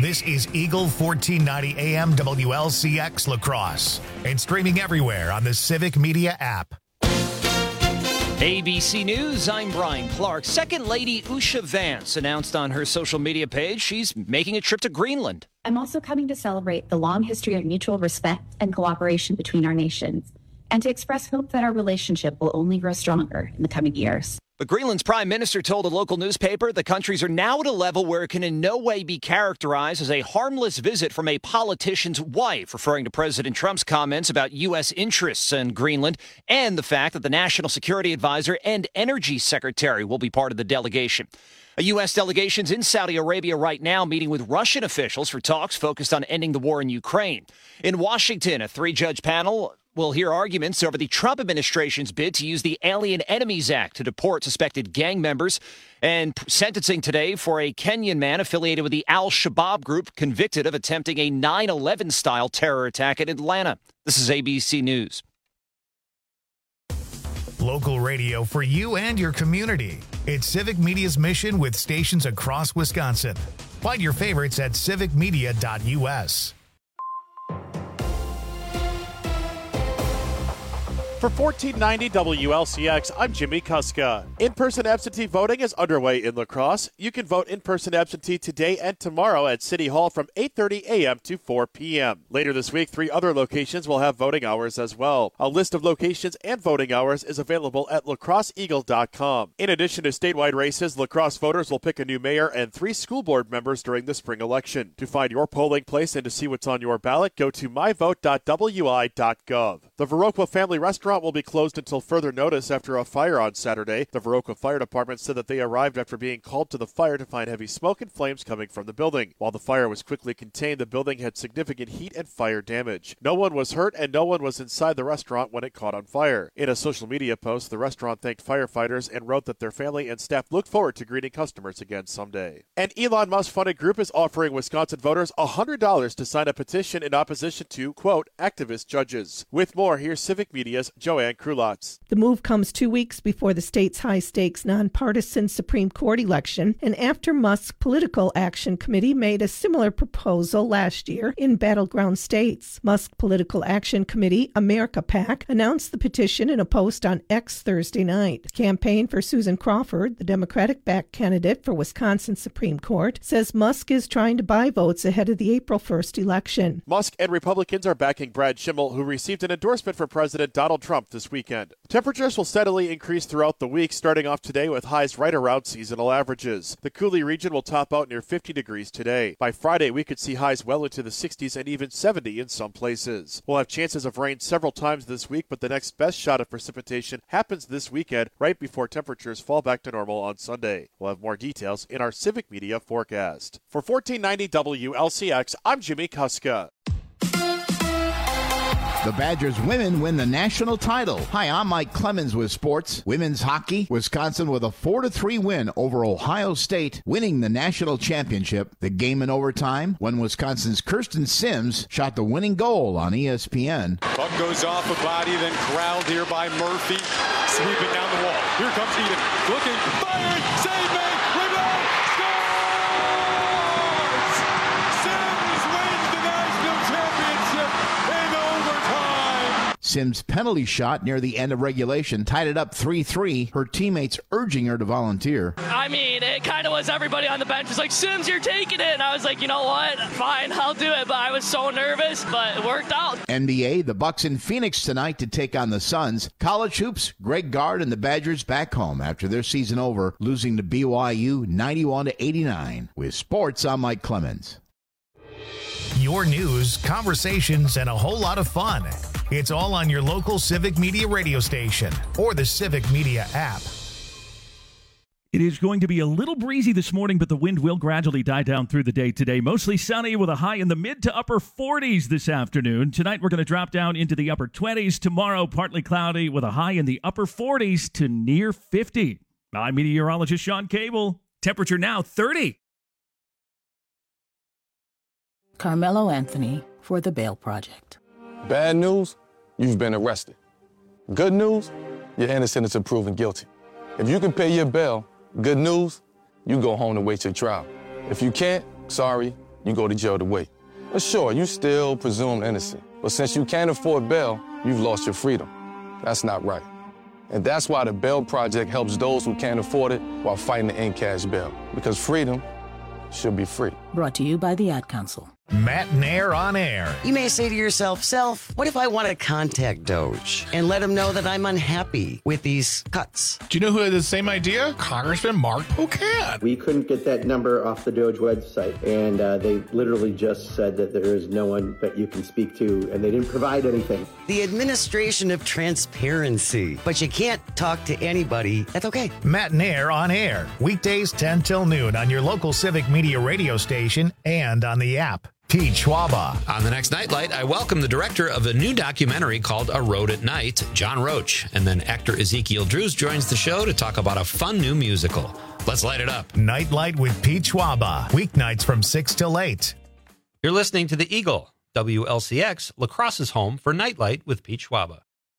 This is Eagle 1490 AM WLCX La Crosse and streaming everywhere on the Civic Media app. ABC News, I'm Brian Clark. Second Lady Usha Vance announced on her social media page she's making a trip to Greenland. I'm also coming to celebrate the long history of mutual respect and cooperation between our nations, and to express hope that our relationship will only grow stronger in the coming years. But Greenland's prime minister told a local newspaper the countries are now at a level where it can in no way be characterized as a harmless visit from a politician's wife, referring to President Trump's comments about U.S. interests in Greenland and the fact that the National Security Advisor and Energy Secretary will be part of the delegation. A U.S. delegation's in Saudi Arabia right now meeting with Russian officials for talks focused on ending the war in Ukraine. In Washington, a three-judge panel will hear arguments over the Trump administration's bid to use the Alien Enemies Act to deport suspected gang members, and sentencing today for a Kenyan man affiliated with the Al-Shabaab group convicted of attempting a 9/11-style terror attack in Atlanta. This is ABC News. Local radio for you and your community. It's Civic Media's mission with stations across Wisconsin. Find your favorites at civicmedia.us. For 1490 WLCX, I'm Jimmy Kuska. In-person absentee voting is underway in La Crosse. You can vote in-person absentee today and tomorrow at City Hall from 8:30 a.m. to 4 p.m. Later this week, 3 other locations will have voting hours as well. A list of locations and voting hours is available at lacrosseeagle.com. In addition to statewide races, La Crosse voters will pick a new mayor and 3 school board members during the spring election. To find your polling place and to see what's on your ballot, go to myvote.wi.gov. The Viroqua Family Restaurant will be closed until further notice after a fire on Saturday. The Viroqua Fire Department said that they arrived after being called to the fire to find heavy smoke and flames coming from the building. While the fire was quickly contained, the building had significant heat and fire damage. No one was hurt and no one was inside the restaurant when it caught on fire. In a social media post, the restaurant thanked firefighters and wrote that their family and staff looked forward to greeting customers again someday. An Elon Musk-funded group is offering Wisconsin voters $100 to sign a petition in opposition to, quote, activist judges. With more, here's Civic Media's Joanne Krulotz. The move comes 2 weeks before the state's high-stakes nonpartisan Supreme Court election, and after Musk's Political Action Committee made a similar proposal last year in battleground states. Musk's Political Action Committee, America PAC, announced the petition in a post on X Thursday night. The campaign for Susan Crawford, the Democratic-backed candidate for Wisconsin Supreme Court, says Musk is trying to buy votes ahead of the April 1st election. Musk and Republicans are backing Brad Schimmel, who received an endorsement from President Donald Trump this weekend. Temperatures will steadily increase throughout the week, starting off today with highs right around seasonal averages. The Coulee region will top out near 50 degrees today. By Friday, we could see highs well into the 60s and even 70 in some places. We'll have chances of rain several times this week, but the next best shot of precipitation happens this weekend, right before temperatures fall back to normal on Sunday. We'll have more details in our Civic Media forecast. For 1490 WLCX, I'm Jimmy Kuska. The Badgers women win the national title. Hi, I'm Mike Clemens with sports. Women's hockey, Wisconsin with a 4-3 win over Ohio State, winning the national championship. The game in overtime when Wisconsin's Kirsten Sims shot the winning goal on ESPN. Puck goes off a body, then corralled here by Murphy. Sweeping down the wall. Here comes Eden. Looking, fired, save made, rebound, scores! Sims wins the national championship in overtime. Sims' penalty shot near the end of regulation tied it up 3-3, her teammates urging her to volunteer. I mean, it kind of was everybody on the bench was like, Sims, you're taking it. And I was like, you know what? Fine, I'll do it. But I was so nervous, but it worked out. NBA, the Bucks in Phoenix tonight to take on the Suns. College hoops, Greg Gard and the Badgers back home after their season over, losing to BYU 91-89. With sports, I'm Mike Clemens. Your news, conversations, and a whole lot of fun. It's all on your local Civic Media radio station or the Civic Media app. It is going to be a little breezy this morning, but the wind will gradually die down through the day today. Mostly sunny with a high in the mid to upper 40s this afternoon. Tonight, we're going to drop down into the upper 20s. Tomorrow, partly cloudy with a high in the upper 40s to near 50. I'm meteorologist Sean Cable. Temperature now 30. Carmelo Anthony for The Bail Project. Bad news, you've been arrested. Good news, you're innocent until proven guilty. If you can pay your bail, good news, you go home to wait your trial. If you can't, sorry, you go to jail to wait. But sure, you still presumed innocent. But since you can't afford bail, you've lost your freedom. That's not right. And that's why the Bail Project helps those who can't afford it while fighting to end cash bail. Because freedom should be free. Brought to you by the Ad Council. Matt Nair on air. You may say to yourself, Self, what if I want to contact Doge and let him know that I'm unhappy with these cuts? Do you know who had the same idea? Congressman Mark Pocan. We couldn't get that number off the Doge website, and they literally just said that there is no one that you can speak to, and they didn't provide anything. The administration of transparency. But you can't talk to anybody. That's okay. Matt Nair on air. Weekdays 10 till noon on your local Civic Media radio station and on the app. Pete Schwaba. On the next Nightlight, I welcome the director of a new documentary called A Road at Night, John Roach. And then actor Ezekiel Drews joins the show to talk about a fun new musical. Let's light it up. Nightlight with Pete Schwaba. Weeknights from 6 till 8. You're listening to The Eagle, WLCX, La Crosse's home for Nightlight with Pete Schwaba.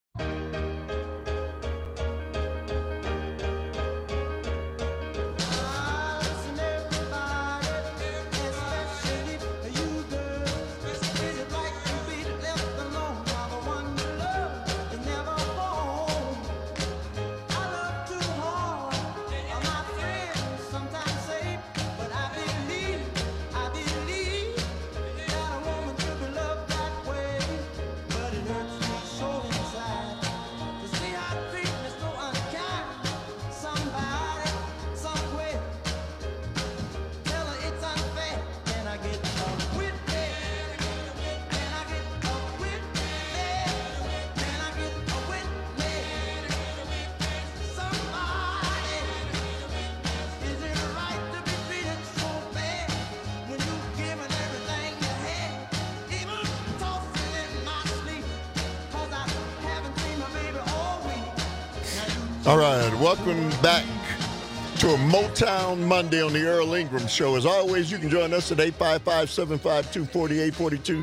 All right, welcome back to a Motown Monday on the Earl Ingram Show. As always, you can join us at 855-752-4842,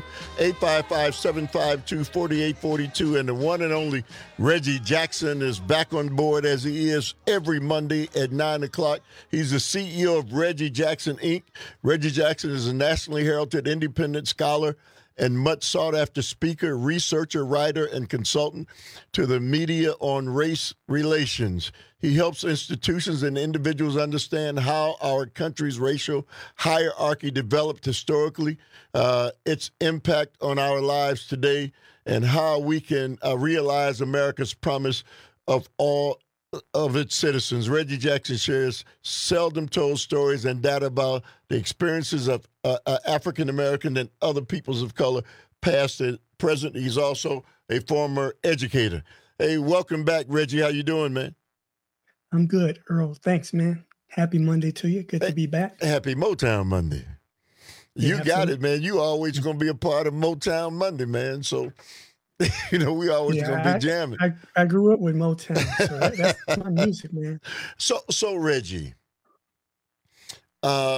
855-752-4842, and the one and only Reggie Jackson is back on board as he is every Monday at 9 o'clock. He's the CEO of Reggie Jackson, Inc. Reggie Jackson is a nationally heralded independent scholar and much sought-after speaker, researcher, writer, and consultant to the media on race relations. He helps institutions and individuals understand how our country's racial hierarchy developed historically, its impact on our lives today, and how we can realize America's promise of all of its citizens. Reggie Jackson shares seldom told stories and data about the experiences of African American and other peoples of color, past and present. He's also a former educator. Hey, welcome back, Reggie. How you doing, man? I'm good, Earl. Thanks, man. Happy Monday to you. Good to be back. Happy Motown Monday. You got it, man. You always going to be a part of Motown Monday, man. So, you know, we always going to be jamming. I grew up with Motown, so that's my music, man. So Reggie,